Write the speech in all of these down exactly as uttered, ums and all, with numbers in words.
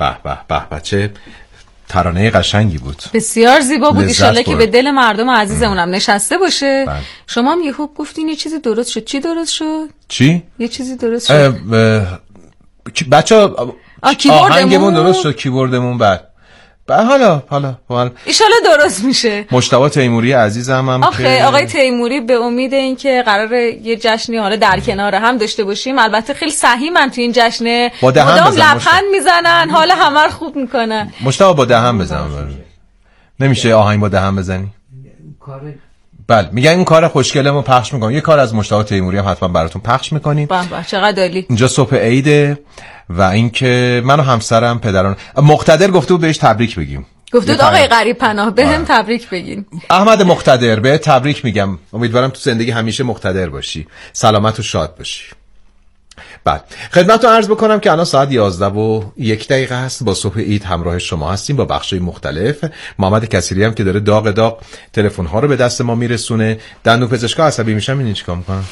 به به به به چه ترانه قشنگی بود، بسیار زیبا بود. ایشالله که به دل مردم عزیزمونم نشسته باشه. بله. شما هم یه خوب گفتین یه چیزی درست شد. چی درست شد؟ چی؟ یه چیزی درست شد. بچه‌ها آهنگمون درست شد، کیبوردمون بعد بعد حالا حالا حالا ایشالله درست میشه. مجتبی تیموری عزیزم هم آخه که آقای تیموری به امید این که قراره یه جشنی حالا در کنار هم داشته باشیم، البته خیلی صحیحن تو این جشن، مدام لبخند میزنن، حالا همه رو خوب میکنن. مجتبی با دهن بزن. نمیشه آهنگ با دهن بزنی؟ بله میگن این کار خوشگلمو پخش میکنم. یه کار از مجتبی تیموری هم حتما براتون پخش میکنیم. به به چقدر عالی. اینجا صبح عیده و اینکه من و همسرم پدران مقتدر گفته بود بهش تبریک بگیم. گفته بود آقای غریب پناه بهم تبریک بگین. احمد مقتدر به تبریک میگم، امیدوارم تو زندگی همیشه مقتدر باشی، سلامت و شاد باشی. بعد خدمتتون عرض بکنم که الان ساعت یازده و یک دقیقه است. با صبح عید همراه شما هستیم با بخشای مختلف. محمد کثیری هم که داره داغ داغ تلفن ها رو به دست ما میرسونه. دندون پزشکا عصبی میشن این چیکار میکنن؟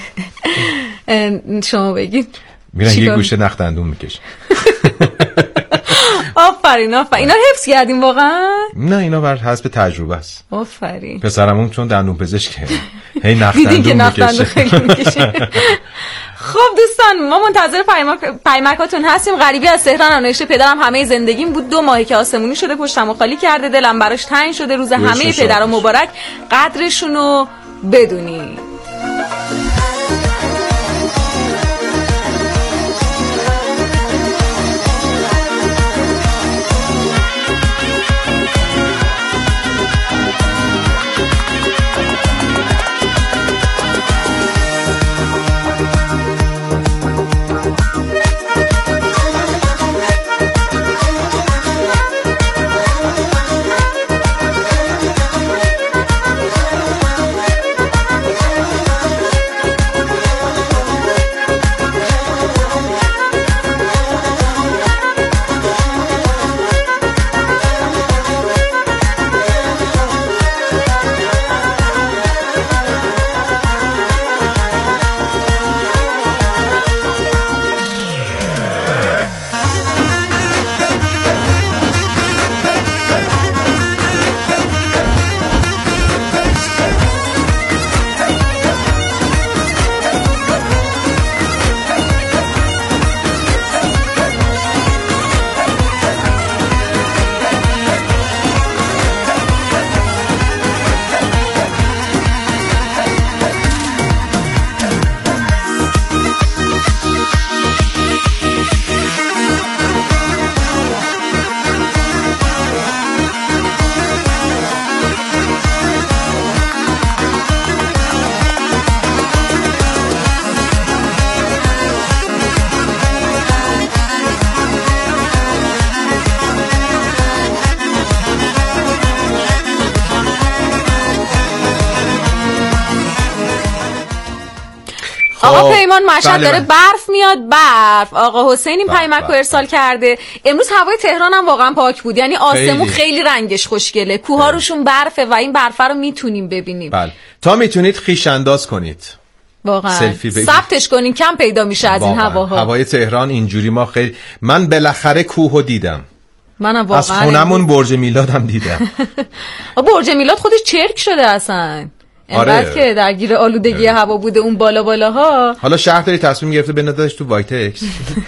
شما بگید. میرن یه گوشه نخ دندون میکشن. آفرین آفرین. اینا حفظ کردیم واقعا؟ نه اینا بر حسب تجربه است. آفرین. پسرمون چون دندون پزشکه هی نخ دندون میکشه. خب دوستان ما منتظر پیامکاتون هستیم. غریبی از تهران نوشته پدرم همه زندگیم بود، دو ماهی که آسمونی شده پشتمو خالی کرده، دلم براش تنگ شده، روز همه پدرام مبارک، قدرشونو بدونی. آقا پیمان مشهد داره برف میاد برف. آقا حسین این پیامک رو ارسال کرده. امروز هوای تهران هم واقعا پاک بود، یعنی آسمون خیلی, خیلی رنگش خوشگله، کوها روشون برفه و این برف رو میتونیم ببینیم. بله تا میتونید خیش انداز کنید، واقعا ثبتش کنین، کم پیدا میشه از این هواها. هوای تهران اینجوری ما خیلی، من بالاخره کوهو دیدم. منم واقعا از خونمون برج میلاد هم دیدم. برج میلاد خودش چرک شده اصلا. اینقدر آره. که درگیر آلودگی آره. هوا بوده اون بالا بالاها. حالا شهرداری تصمیم گرفته بندازش تو وایتکس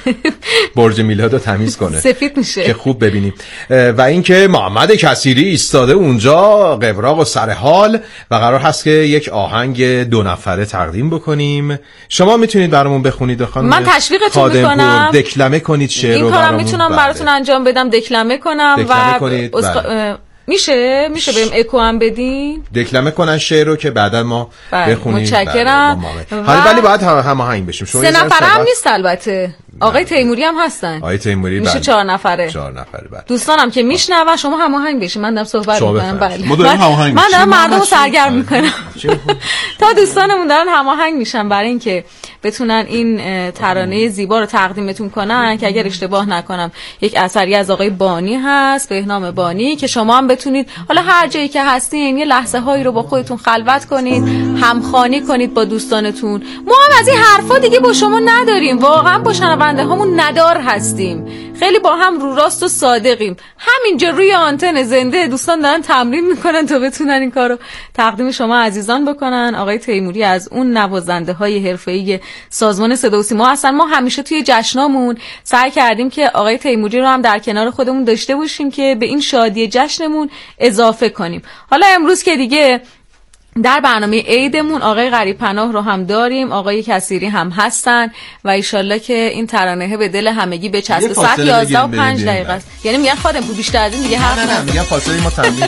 برج میلادو تمیز کنه، سفید میشه که خوب ببینیم. و اینکه محمد کثیری ایستاده اونجا قبراق و سر حال و قرار هست که یک آهنگ دو نفره تقدیم بکنیم. شما میتونید برامون بخونید خانم، من تشویقتون میکنم دکلمه کنید شعر رو. این کارم میتونم براتون انجام بدم، دکلمه کنم دکلمه و کنید. اسق... میشه میشه بهم اکو هم بدین، دکلمه کنن شعر رو که بعدا ما بخونیم. متشکرم. حالا ولی باید هماهنگ بشیم. سه نفره هم نیست البته، آقای تیموری هم هستن. آقای تیموری میشه چهار نفره. چهار نفره بعد دوستانم که میشنون شما هماهنگ بشین، من دارم صحبت میکنم. بله ما داریم هماهنگ، من دارم مردم رو سرگرم میکنم تا دوستانمون دارن هماهنگ میشن برای اینکه بتونن این ترانه زیبا رو تقدیمتون کنن که اگر اشتباه نکنم یک اثری از آقای بانی هست، بهنام بانی، که شما هم بتونید حالا هر جایی که هستین یه لحظه هایی رو با خودتون خلوت کنید، همخوانی کنید با دوستانتون. ما هم از این حرفا دیگه با شما نداریم، واقعا با شنونده شنونده هامون ندار هستیم، خیلی با هم رو راست و صادقیم. همینجا روی آنتن زنده دوستان دارن تمرین میکنن تا بتونن این کارو تقدیم شما عزیزان بکنن. آقای تیموری از اون نوازنده های حرفه‌ای سازمان صدا و سیما هستن. ما همیشه توی جشنامون سعی کردیم که آقای تیموری رو هم در کنار خودمون داشته باشیم که به این شادی جشنمون اضافه کنیم. حالا امروز که دیگه در برنامه عیدمون آقای غریب پناه رو هم داریم، آقای کثیری هم هستن و ایشالله که این ترانه به دل همگی بچسبه. ساعت یازده و پنج دقیقه است. یعنی میگن خودم پول بیشتر از این دیگه حرف نه نه میگن فاصله ما تمدید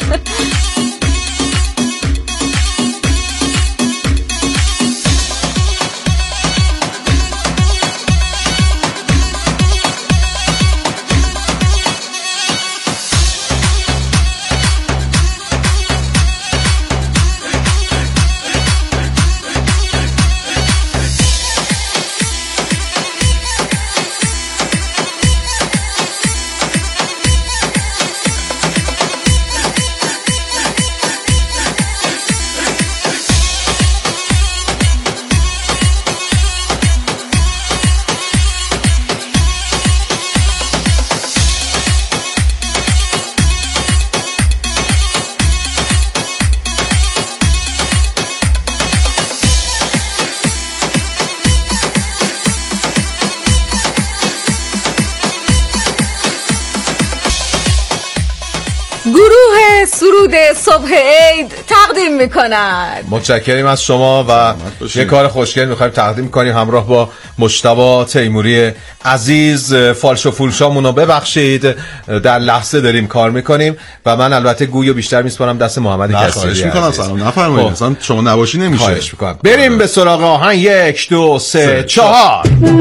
سرود صبح عید تقدیم میکنند. متشکریم از شما و یه کار خوشگل میخوایم تقدیم کنیم همراه با مجتبی تیموری عزیز. فالش و فولشامونو ببخشید، در لحظه داریم کار میکنیم و من البته گویو بیشتر میسپارم دست محمد کثیری. خواهش میکنم سلام نفرمایید، اصلا شما نباشی نمیشه. خواهش میکنم. بریم به سراغ آهنگ. یک دو سه چهار.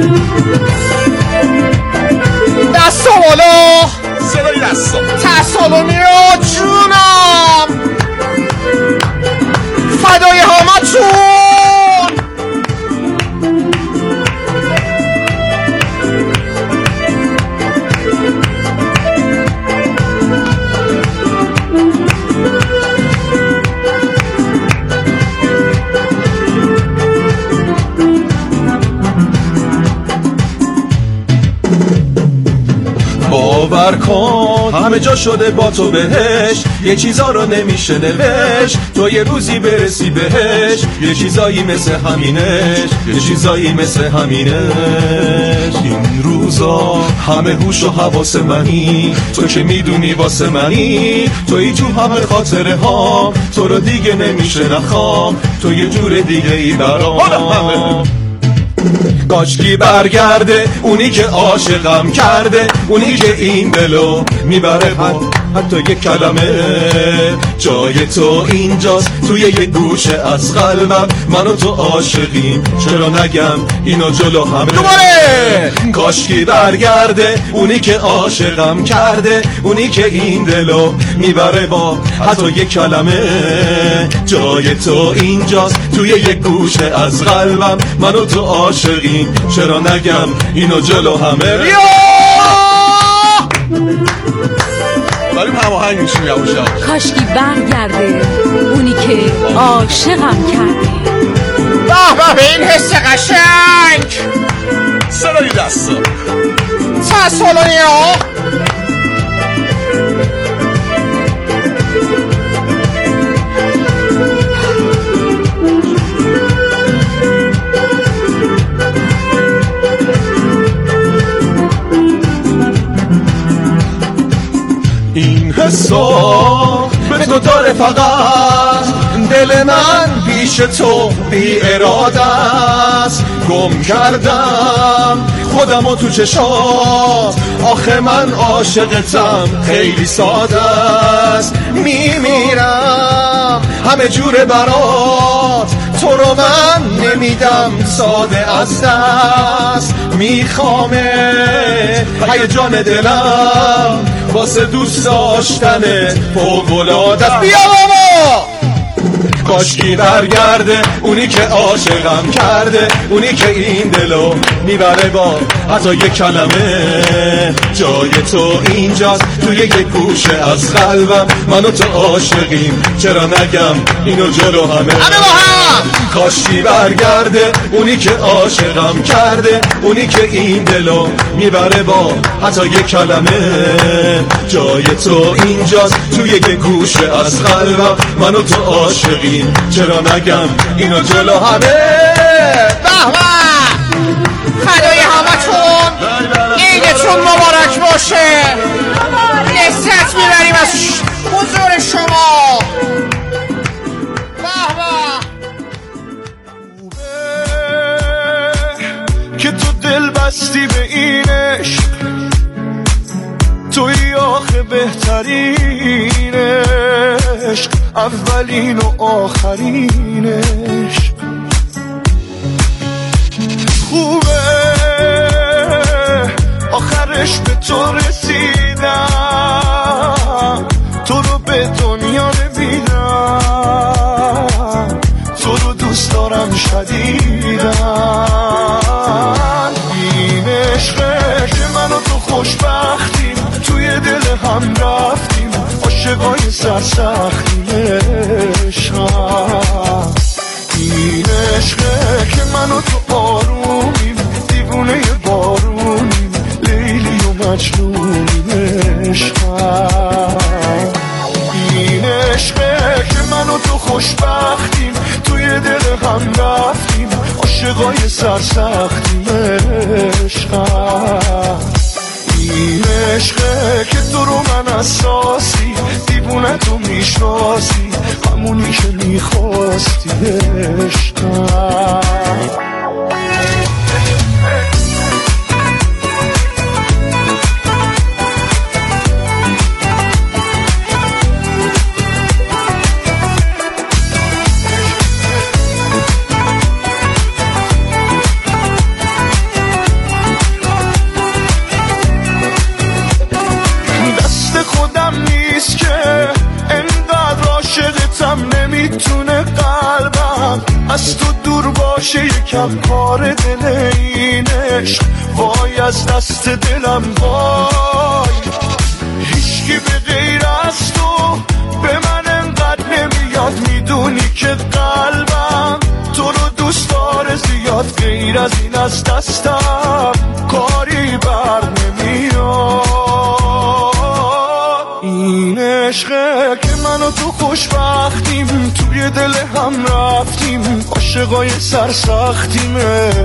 دستو بالا، صدای دستو تسالونیا جونم، فدای همتون. باور کن همه جا شده با تو بهش، یه چیزا رو نمیشه نوشت، تو یه روزی برسی بهش، یه چیزایی مثل همینش، یه چیزایی مثل همینش. این روزا همه هوش و حواس منی، تو که میدونی واسه منی، توی تو همه خاطره ها، تو رو دیگه نمیشه نخوام، تو یه جور دیگه ای برام. کاشکی برگرده اونی که عاشقم کرده، اونی که این دلو میبره با حتی یک کلمه. جای تو اینجاست توی یه گوشه از قلبم، من و تو عاشقیم، چرا نگم اینو جلو همه. دوباره کاشکی برگرده اونی که عاشقم کرده، اونی که این دلو میبره با حتی یک کلمه. جای تو اینجاست توی یه گوشه از قلبم، من و تو عاشقیم، چرا نگم اینو جلو همه. داریم هماهنگ میشیم یواش یواش. کاشکی برگرده اونی که عاشقم کرده. به به این حس قشنگ، صدای دستو تسالونیا. این حسا به تو داره فقط، دل من پیش تو بی اراده است. گم کردم خودمو تو چشات، آخه من عاشقتم خیلی ساده است. میمیرم همه جوره برات، تو رو من نمیدم ساده از دست. میخوامه هیجان دلم واسه دوست داشتن فوق‌العاده. بیا بابا کاشکی برگرده اونی که عاشقم کرده، اونی که این دلو میبره با حتی یک کلمه. جای تو اینجاست توی یک گوشه از قلبم، من و تو عاشقیم چرا نگم اینو جلو همه. همه با هم کاشکی برگرده اونی که عاشقم کرده، اونی که این دلو میبره با حتی یک کلمه. جای تو اینجاست توی یک گوشه از قلبم، من و تو عاشقیم چرا نگم اینو جلو همه. بهوه فدای همتون، عیدتون مبارک باشه، لذت میبریم از حضور شما. بهوه که تو دل بستی به این عشق، توی آخه بهترین عشق، اولین و آخرین عشق. خوبه آخرش به تو رسیدم، تو رو به دنیا ببینم، تو رو دوست دارم شدیدم. این عشقه که من و تو خوشبختیم، توی دل هم رفتیم، عاشقای سرسختیم. عشقم این عشقه که من و تو آرومیم، دیوونه بارونیم، لیلی و مجنونیم. عشقم این عشقه که من و تو خوشبختیم، توی دل هم رفتیم، عاشقای سرسختیم. عشقم این عشقه که تو رو من اساسی، دیوونه تو میشناسی، همونی که میخواستی. عشقم نمیتونه قلبم از تو دور باشه، یکم کار دل این عشق. وای از دست دلم وای، هیچکی به غیر از تو به من انقدر نمیاد. میدونی که قلبم تو رو دوست داره زیاد، غیر از این از دستم کاری بر نمیاد. این عشقه که من و تو خوشبختیم، توی دل هم رفتیم، عاشقای سرسختیم.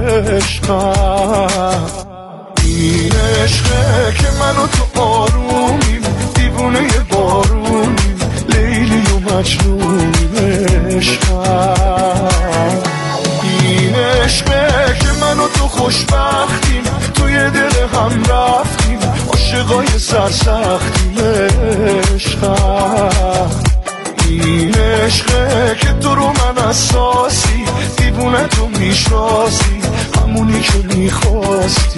عشقم این عشقه که من و تو آرومیم، دیوونه بارونیم، لیلی و مجنونیم. عشقم این عشقه که من و تو خوشبختیم، توی دل هم رفتیم، عاشقای سرسختیم. عشقم این عشقه که تو رو من اساسی، دیوونه تو میشناسی، همونی که میخواستی.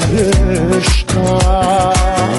عشقم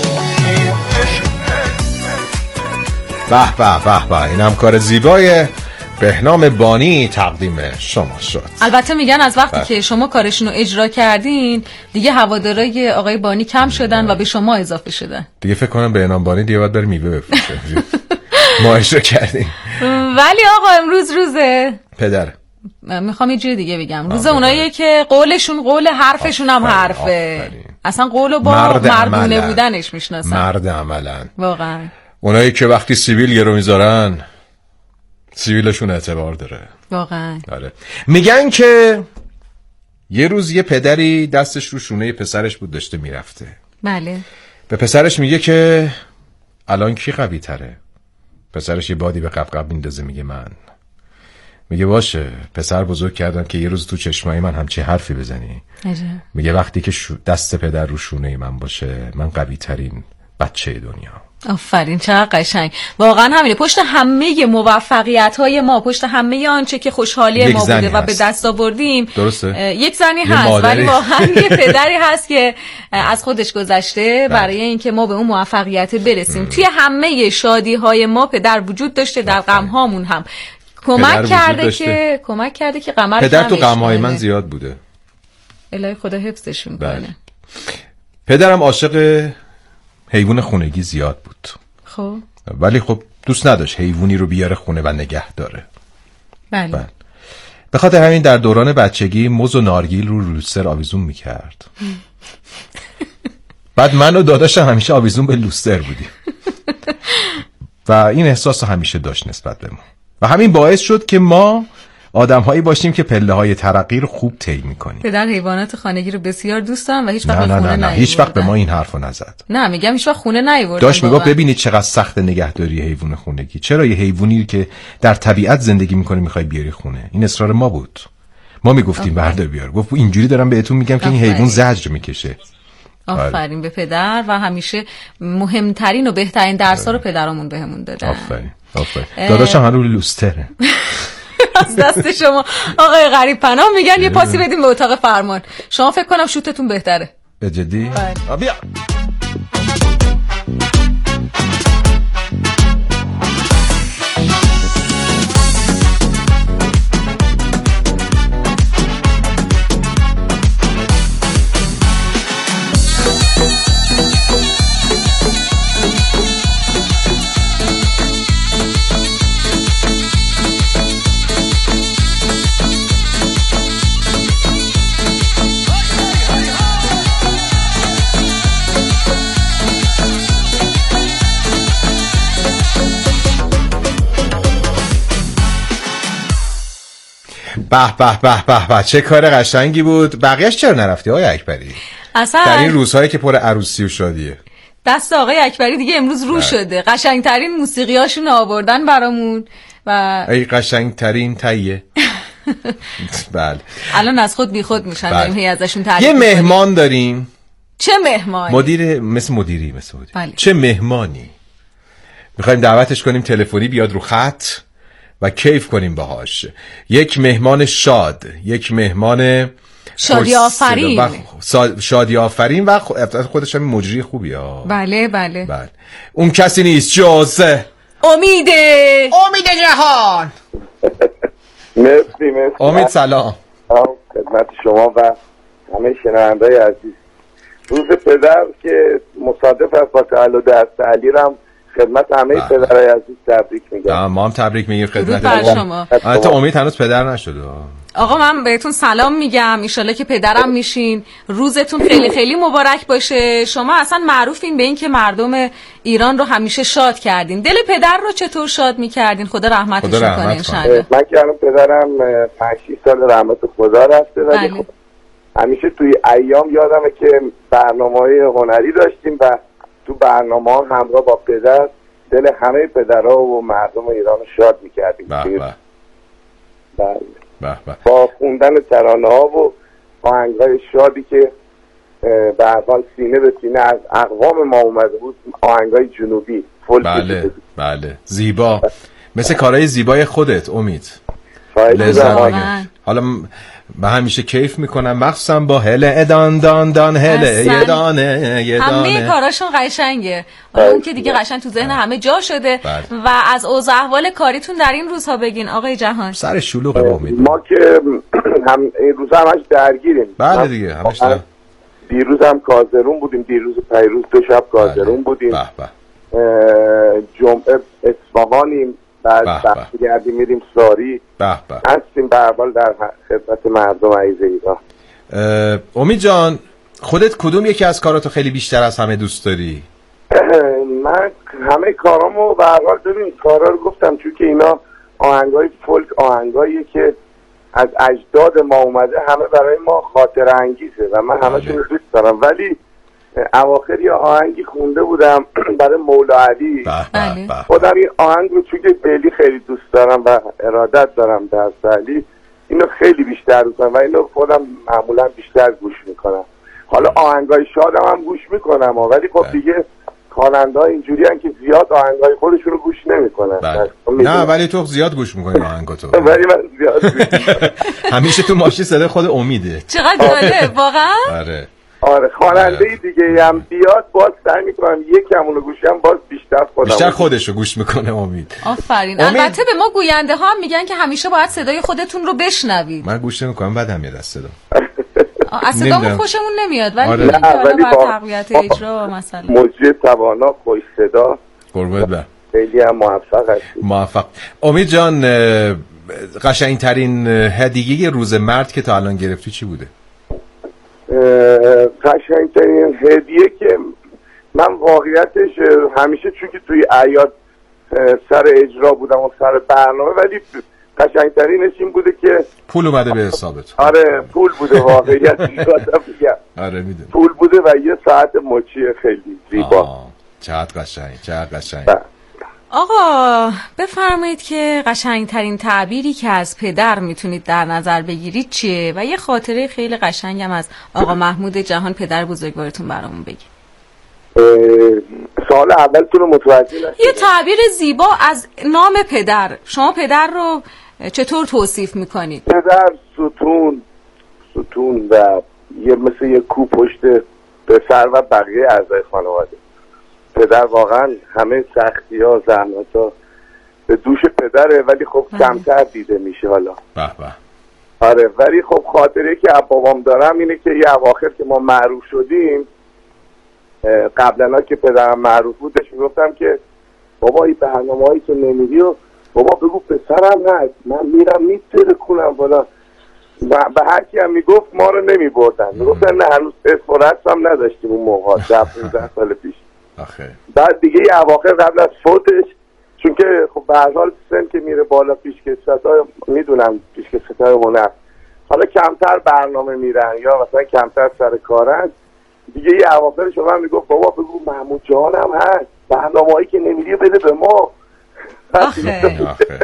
به به به به، اینم کار زیبای بهنام بانی تقدیم شما شد. البته میگن از وقتی بله. که شما کارشون رو اجرا کردین دیگه هوادارای آقای بانی کم شدن و به شما اضافه شدن. دیگه فکر کنم بهنام بانی دیگه باید بره میوه بفروشه. ما اجرا کردیم. ولی آقا امروز روزه پدر میخوام یه جوری دیگه بگم، روز اوناییه که قولشون قول، حرفشون هم حرفه. آفرین. اصلا قولو با مرد مردونه بودنش میشناسن. مرد عملن. واقعا اونایی که وقتی سیبیل گرو میذارن سیبیلشون اعتبار داره. واقعا. آره. میگن که یه روز یه پدری دستش رو شونه پسرش بود، داشته میرفته. بله. به پسرش میگه که الان کی قوی تره؟ پسرش یه بادی به قبقب میندازه میگه من. میگه باشه پسر بزرگ کردم که یه روز تو چشمای من همچی حرفی بزنی. عجب. میگه وقتی که دست پدر رو شونه من باشه من قوی ترین بچه دنیا. آفرین، چقدر قشنگ. واقعا همینه، پشت همه موفقیت های ما، پشت همه آنچه که خوشحالی ما بوده و به دست آوردیم، درسته؟ یک زنی هست، ولی واقعا یه پدری هست که از خودش گذشته برای اینکه ما به اون موفقیت برسیم. توی همه شادی های ما پدر وجود داشته، در غم هامون هم کمک کرده که کمک کرده که قمر پدر تو غم‌های من زیاد بوده. الهی خدا حفظشون کنه. پدرم عاشق حیوان خونگی زیاد بود. خب ولی خب دوست نداشت حیوانی رو بیاره خونه و نگه داره. بله. بله. به خاطر همین در دوران بچگی موز و نارگیل رو لوستر آویزون میکرد. بعد من و داداشم همیشه آویزون به لوستر بودیم و این احساس همیشه داشت نسبت به ما و همین باعث شد که ما آدم هایی باشیم که پله های ترقی رو خوب طی میکنیم. پدر حیوانات خانگی رو بسیار دوست دارم و هیچ وقت نه به نه خونه نه نه هیچ وقت به ما این حرفو نزد. نه میگم هیچ وقت خونه نیورد. داشت میگه ببینید چقدر سخت نگهداری حیوان خونگی. چرا یه حیوانی که در طبیعت زندگی میکنه میخوای بیاری خونه؟ این اصرار ما بود. ما میگفتیم بردار بیار. گفت اینجوری دارم بهتون میگم که این حیوان زجر میکشه. آفرین به پدر و همیشه مهمترین و بهترین درس‌ها رو پدرامون بهمون دادن. آفرین آفرین. داداشم هنوز لوستره. از دست شما آقای غریب پناه میگن یه پاسی بدیم به اتاق فرمان. شما فکر کنم شوتتون بهتره. به جدی؟ بیا. به به به به به چه کار قشنگی بود. بقیه‌اش چرا نرفتی آقای اکبری؟ اصلا در این روزهایی که پر عروسی و شادیه دست آقای اکبری دیگه امروز رو شده. قشنگترین موسیقیاشون آوردن برامون و ای قشنگترین تایه. بله الان از خود بی خود میشن. بله. هی ازشون تعریف یه مهمان داریم. چه مهمانی؟ مدیر مثل مدیری مثل مدیری. بله. چه مهمانی میخوایم دعوتش کنیم تلفنی بیاد رو خط و کیف کنیم باهاش. یک مهمان شاد، یک مهمان شادی آفرین و شادی آفرین و خودش هم مجری خوبی ها. بله بله بله. اون کسی نیست جز امیده امید جهان. مرسی مرسی. امید سلام خدمت شما و همه شنونده‌های عزیز. روز پدر که مصادف است با تولد حضرت علی رم خدمت همه پدرای عزیز تبریک میگم. ما هم تبریک میگیم خدمت شما. البته امید هنوز پدر نشده. آقا من بهتون سلام میگم، ایشالله که پدرم میشین. روزتون خیلی خیلی مبارک باشه. شما اصلا معروفین به این که مردم ایران رو همیشه شاد کردین. دل پدر رو چطور شاد میکردین؟ خدا رحمتش کنه انشالله. من که الان پدرم پنج شش سال رحمت خدا رفته ولی خب همیشه توی ایام یادمه که برنامه‌های هنری داشتیم و تو برنامه ها همراه با پدر دل همه پدرها و مردم ایران شاد میکردیم. به به. بله. به به. با خوندن ترانه ها و آهنگ‌های شادی که به هر حال سینه به سینه از اقوام ما اومده بود، آهنگ‌های جنوبی فولک. بله بله زیبا، مثل کارهای زیبای خودت امید. لذت حالا من همیشه کیف میکنم مخصوصا با هله دان دان دان هله یه دانه یه دانه. همه کاراشون قشنگه. حالا اون که دیگه قشنگ تو ذهن همه جا شده. بله. و از اوضاع احوال کاریتون در این روزها بگین آقای جهان. سر شلوغه با امید. ما که هم این روزا همش درگیریم. بله دیگه همش در... دیروز هم کازرون بودیم، دیروز پیروز دو شب کازرون بودیم. به به. جمعه اصفهانیم، بعد برگردیم میریم ساری. به به. هستیم به هر حال در خدمت مردم عزیز ایران. امید جان خودت کدوم یکی از کاراتو خیلی بیشتر از همه دوست داری؟ من همه کارامو به هر حال ببین کارا رو گفتم چون که اینا آهنگای فولک آهنگایی که از اجداد ما اومده همه برای ما خاطره انگیزه و من همشون رو دوست دارم. ولی اواخر یه آهنگی خونده بودم برای مولا علی. خودم این آهنگ رو چون که خیلی خیلی دوست دارم و ارادت دارم در علی اینو خیلی بیشتر دوست دارم و اینو خودم معمولا بیشتر گوش میکنم. حالا آهنگای شادم هم گوش میکنم ولی خب دیگه خواننده ها اینجوری هن که زیاد آهنگای خودشون رو گوش نمیکنن. نه ولی تو زیاد گوش میکنی آهنگاتو. ولی من زیاد گوش همیشه تو ماشین صدای خود امیده. چقدر جالب واقعا. آره آره خواننده دیگه هم بیاد باز سعی میکنم یکم اونو گوشم باز بیشتر بیشتر خودم بیشتر خودشو گوش میکنه امید. آفرین. امید... البته به ما گوینده ها هم میگن که همیشه باید صدای خودتون رو بشنوید. من گوش نمیکنم، بعدم میاد از صدا. از صدامون خوشمون نمیاد ولی آره. نه ولی با تقویت اجرا مثلا مجری توانا خوش صدا قربونت برم. خیلی هم موفق هستی. موفق. امید جان، قشنگترین هدیه روز مرد که تا الان گرفتی چی بوده؟ قشنگترین هدیه که من واقعیتش همیشه چون که توی اعیاد سر اجرا بودم و سر برنامه، ولی قشنگترینش این بوده که پول اومده به حسابت. آره پول بوده واقعیتش میگم. آره میدونم. پول بوده و یه ساعت مچی خیلی زیبا. چقدر قشنگ، چقدر قشنگ. آقا بفرمایید که قشنگترین تعبیری که از پدر میتونید در نظر بگیرید چیه و یه خاطره خیلی قشنگم از آقا محمود جهان پدر بزرگوارتون برامون بگید. سوال اولتون رو متوجه نشدم. یه تعبیر زیبا از نام پدر. شما پدر رو چطور توصیف میکنید؟ پدر ستون ستون و یه مثل یه کو پشت پسر و بقیه اعضای خانواده. پدر واقعا همه سختی ها زحمت ها به دوش پدره، ولی خب کمتر دیده میشه حالا. به به. آره ولی خب خاطره که از بابام دارم اینه که یه اواخر که ما معروف شدیم، قبلا که پدرم معروف بودش میگفتم که بابا این برنامه هایی که نمیدی و بابا بگو پسرم هست، من میرم میتره کنم بالا. به هر کی هم میگفت ما رو نمیبردن، میگفتن نه هنوز اسفورت هم نداشتیم اون موقع ده پونزده سال پیش. آخه. بعد دیگه یه اواخر قبل از فوتش، چون که خب به هر حال سن که میره بالا پیشکسوت‌ها میدونم پیشکسوت‌های هنر حالا کمتر برنامه میرن یا مثلا کمتر سر کارن، دیگه یه اواخر شما میگفت بابا بگو محمود جان هم هست، برنامه‌هایی که نمیری بده به ما. آخه.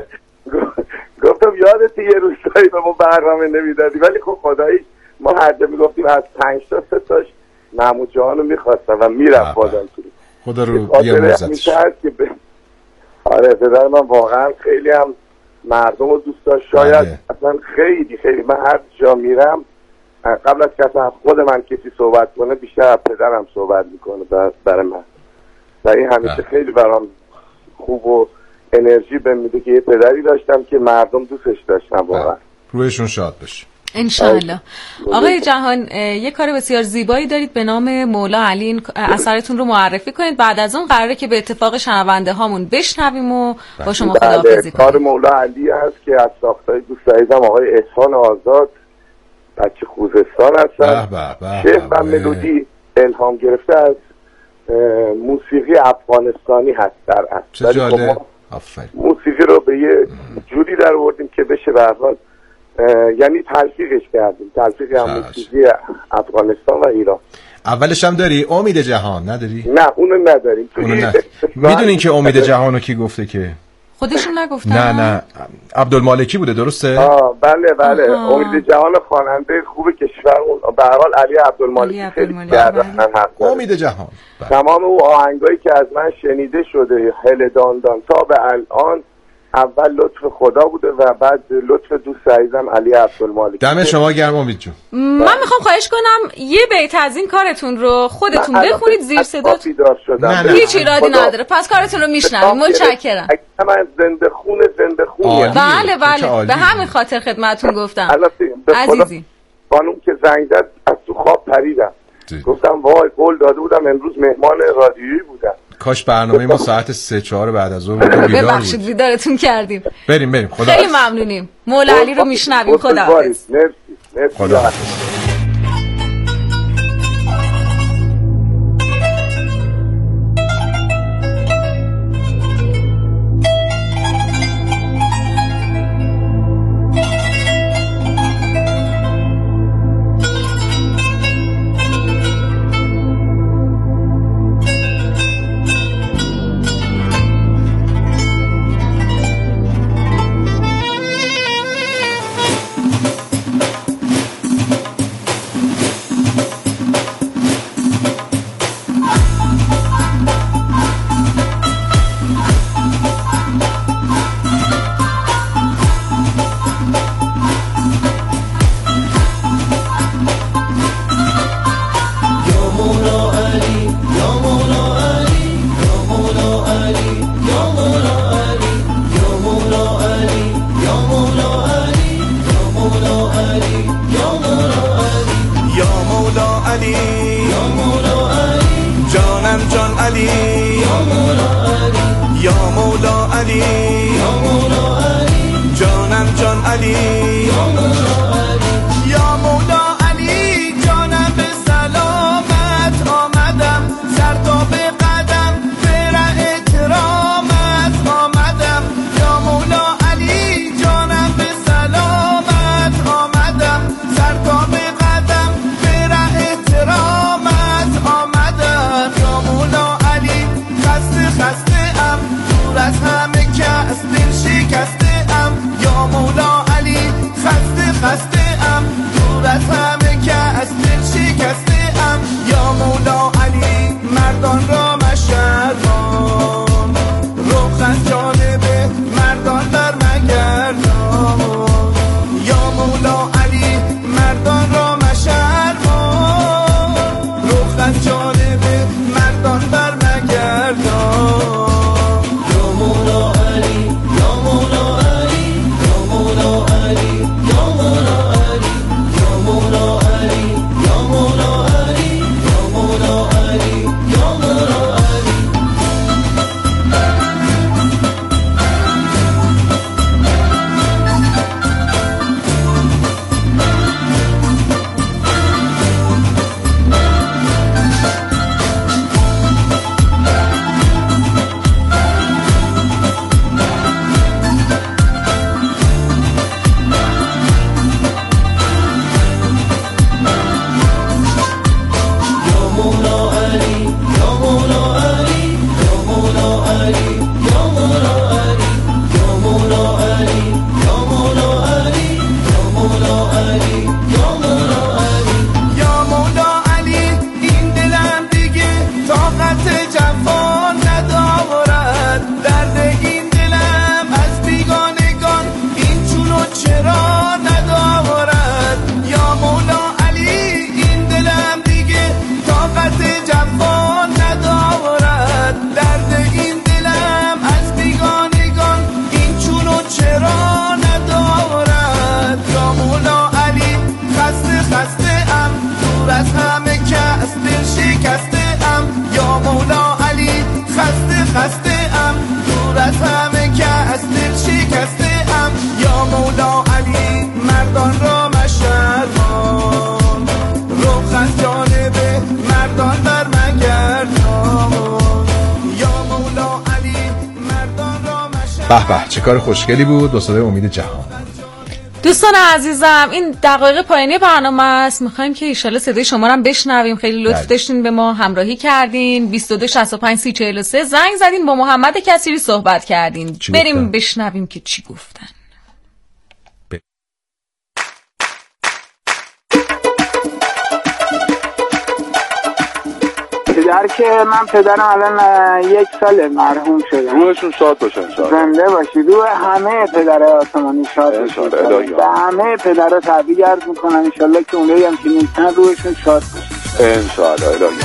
گفتم یادت یه روزایی به ما برنامه نمیدادی، ولی خب خدایی ما هر جا میگفتیم از پنج تا سه تاش محمود جان رو میخواستم و میرفت بادن توی خدا رو بیامرزتش. ب... آره پدر من واقعا خیلی هم مردم رو دوست داشت. شاید بله. اصلا خیلی خیلی من هر جا میرم قبل از که از خود من کسی صحبت کنه بیشتر از پدرم صحبت میکنه برای من و این همیشه بله. خیلی برام خوب و انرژی بهم میده که یه پدری داشتم که مردم دوستش داشتن واقعا. رویشون شاد باشه انشالله. آقای جهان یه کار بسیار زیبایی دارید به نام مولا علی، این اثرتون رو معرفی کنید، بعد از اون قراره که به اتفاق شنونده هامون بشنویم و با شما خداحافظی کنیم. کار مولا علی هست که از ساختای دوست عزیزم آقای احسان آزاد بچه خوزستان هستن. شعر و ملودی الهام گرفته از موسیقی افغانستانی هست در اصل. چه جالب. آفرین. موسیقی رو به یه جوری در آوردیم که بشه به هر حال یعنی تلفیقش کردیم، تلفیق هم موسیقی افغانستان و ایران. اولش هم داری امید جهان نداری؟ نه اونو نداریم. اونو نداریم. میدونین که امید جهانو کی گفته که خودشون نگفتن؟ نه نه عبدالمالکی بوده درسته؟ آه بله بله آها. امید جهان خواننده خوب کشور به هر حال علی عبدالمالکی خیلی کردن. امید جهان تمام او آهنگایی که از من شنیده شده هل دان دان تا به الان اول لطف خدا بوده و بعد لطف دوست عزیزم علی عبدالمالکی. دم شما گرم امید جون. من میخوام خواهش کنم یه بیت از این کارتون رو خودتون بخونید زیر صداتون. نه نه هیچ ایرادی نداره، پس کارتون رو میشنویم. متشکرم. من زنده خون زنده خون. بله بله به همین خاطر خدمتتون گفتم عزیزی. خانم که زنگ زد از تو خواب پریدم، گفتم وای قول داده بودم امروز مهمان رادیویی بودم. کاش برنامه ما ساعت سه چهار بعد از ظهر بیدار بود. ببخشید بیدارتون کردیم. بریم بریم خدا خیلی ممنونیم. مولا علی رو میشنویم. خداحافظ. مرسی مرسی. خداحافظ. علی یا مولا علی جانم جان علی یا مولا علی یا مولا علی جانم به سلامت آمدم سر تا به قدم به ره اکرامت آمدم یا مولا علی جانم به سلامت آمدم سر تا به قدم به ره اکرامت آمدم یا مولا علی خسته خسته ام دور از همه کس دل شکسته ام یا مولا علی خسته خسته ام دور از همه کس دل شکسته ام یا مولا علی مردان را مشرمان رخ از جانب مردان بر مگردان یا مولا علی مردان را مشرمان رخ از جانب مردان بر مگردان یا مولا علی یا مولا علی یا مولا علی یا مولا علی یا مولا علی یا مولا علی یا مولا علی یا مولا علی به به چه کار خوشگلی بود با صدای امید جهان. دوستان عزیزم این دقایق پایانی برنامه است، میخوایم که ان شاءالله صدای شما رو هم بشنویم. خیلی لطف داشتین به ما همراهی کردین. بیست و دو شصت و پنج سی چهل و سه زنگ زدین با محمد کثیری صحبت کردین. بریم گفتن؟ بشنویم که چی گفتن. ب... پدر که من پدرم الان یک سال مرحوم شده. روحشون شاد باشن. شاد زنده باشی. روح همه پدر آسمانی شاد باشن. به همه پدرها تبریک عرض میکنم ان شاءالله که اونایی هم که نیستن روحشون شاد باشه ان شاءالله. الهی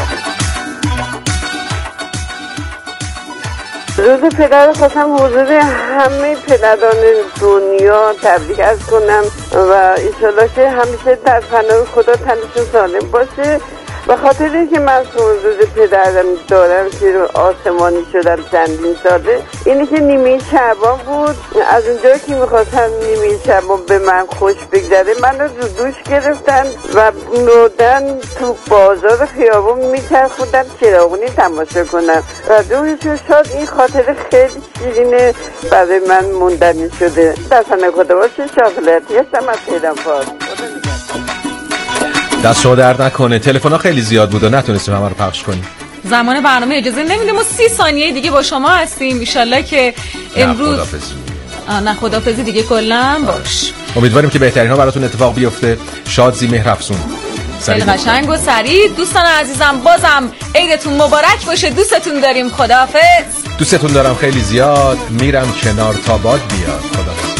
روز پدر خواستم حضور همه پدران دنیا تبریک عرض کنم و ان شاءالله که همیشه در پناه خدا تنشون سالم باشه. به خاطر اینکه من روز پدرم دارم که رو آسمانی شدم چندین ساله، اینی که نیمه شعبان بود. از اونجا که میخواستم نیمه شعبان به من خوش بگذره من رو دوش گرفتن و نودن تو بازار خیابون میچرخوندن چراغونی تماشا کنم و روحشون شاد. این خاطر خیلی شیرینه برای من موندنی شده. دستان خدا باشه. شاکلتی هستم از پیدم پاس. دست شما درد نکنه. تلفن ها خیلی زیاد بود و نتونستیم همه رو پخش کنیم. زمان برنامه اجازه نمیده. ما سی ثانیه دیگه با شما هستیم. ان شاءالله که امروز نه خدافظی. نه خدافظی دیگه کلا باش. امیدواریم که بهترین ها براتون اتفاق بیفته. شاد زی مهرافسون. خیلی قشنگ و سریع. دوستان عزیزم بازم عیدتون مبارک باشه. دوستتون داریم. خداحافظ. دوستتون دارم خیلی زیاد. میرم کنار تا باد بیاد. خداحافظ.